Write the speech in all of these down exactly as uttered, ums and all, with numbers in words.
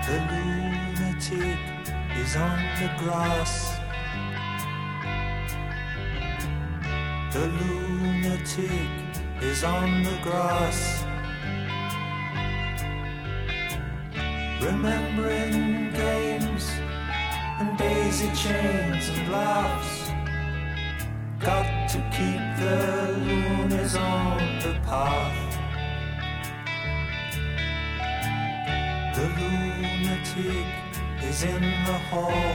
The lunatic is on the grass. The lunatic is on the grass. Remembering games and daisy chains and laughs. Got to keep the loonies on the path. The lunatic is in the hall.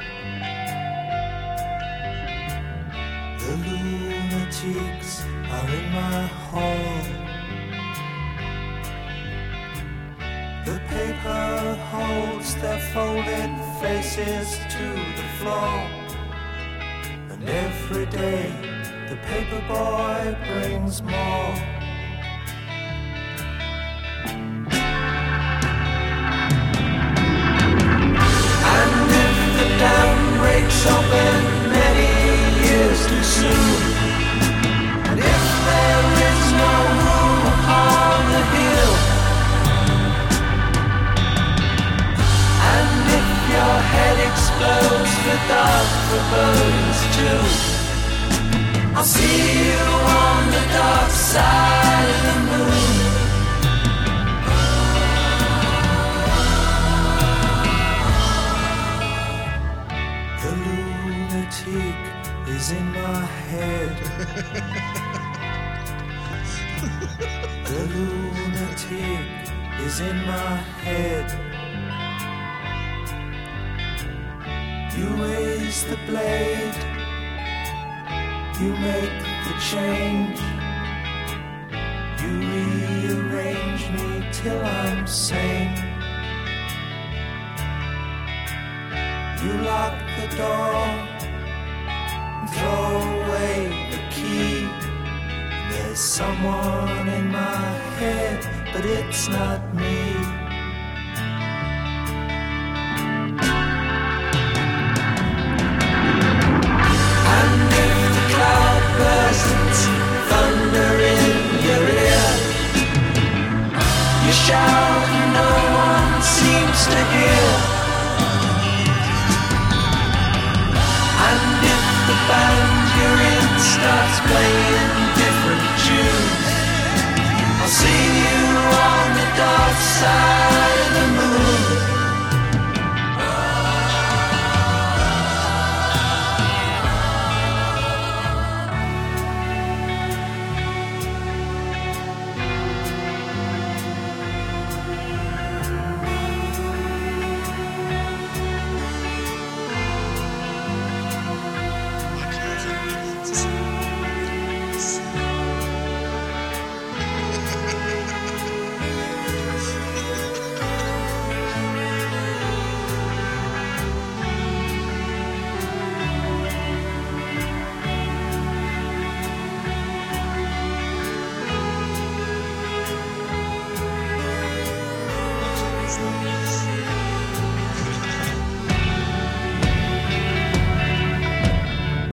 The lunatics are in my hall. The paper holds their folded faces to the floor. And every day the paper boy brings more. And if the dam breaks open many years too soon, and if there is no room upon the hill, and if your head explodes for dark forebodings too, I'll see you on the dark side of the moon. The lunatic is in my head. The lunatic is in my head. You raise the blade, you make the change, you rearrange me till I'm sane. You lock the door and throw away the key. There's someone in my head, but it's not me. Thunder in your ear, you shout and no one seems to hear.